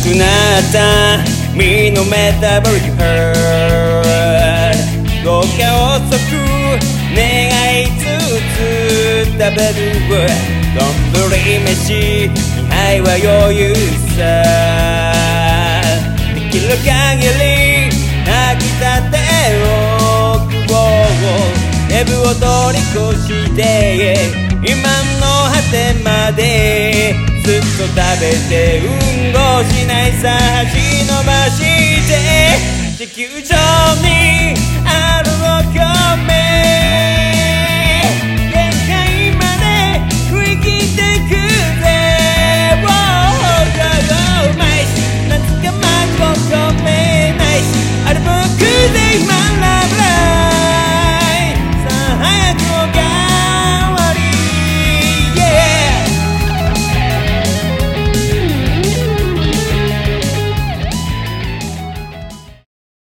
くなった身のメタボリックハートどうか遅く願いつつ食べる丼飯2杯は余裕さできる限り炊きたてを欲望デブを通り越して今の果てまでずっと食べて運動しないさ端伸ばして地球上にあるお米限界まで振り切ってくぜうまいし夏がまご米ないしあれ僕で今